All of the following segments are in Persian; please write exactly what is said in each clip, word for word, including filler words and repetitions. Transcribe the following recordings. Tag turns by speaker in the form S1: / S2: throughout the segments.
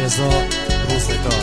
S1: رضا روزگار.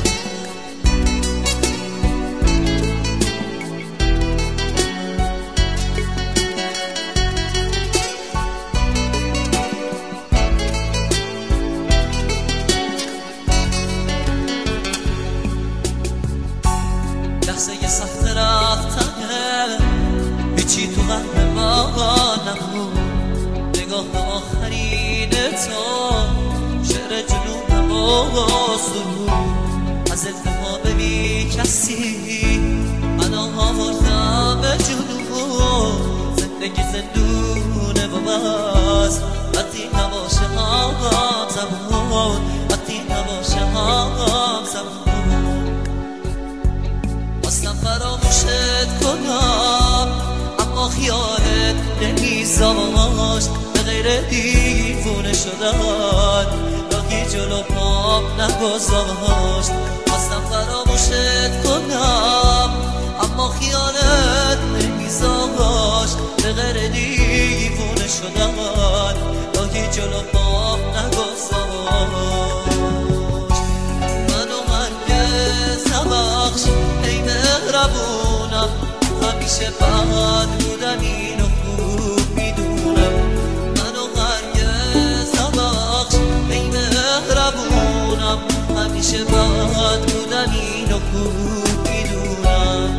S2: لحظه سخت رفتنه هیچی تو قلب ما نبود، نگاه آخرین تو شعر جنون ما سرود از التهاب بی کسی من آوردم به جنون. زندگی زندونه و بس وقتی نباشه هم زمان، وقتی نباشه هم زمان. خواستم فراموشت کنم اما خیالت نمیذاشت، به غیر دیوونه شدن راهی جلو پام نگذاشت. خواستم فراموشت کنم اما خیالت نمیذاشت، به غیر دیوونه شدن راهی جلو پام نگذاشت. منو هرگز نبخش ای مهربونم، همیشه بد بودم اینو خوب میدونم. منو هرگز نبخش ای مهربونم، همیشه بد بودم اینو خوب میدونم.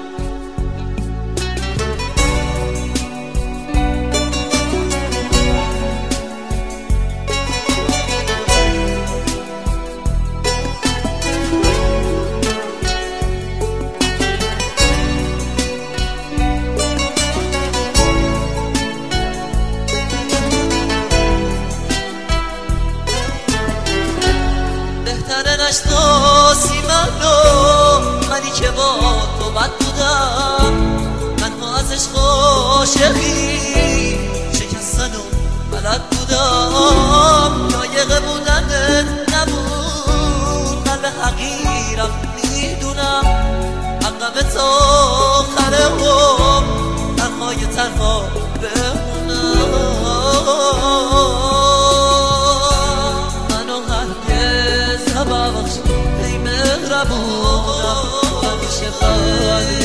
S2: بهتره نشناسی منو، منی که با تو بد بودم، تنها از عشق عاشقی شکستن و بلد بودم. لایق بودنت نبود، قلب حقیرم میدونم، حقم تا آخره هم تنهای تنها بمونم. ببخش ای مهربونم، همیشه بد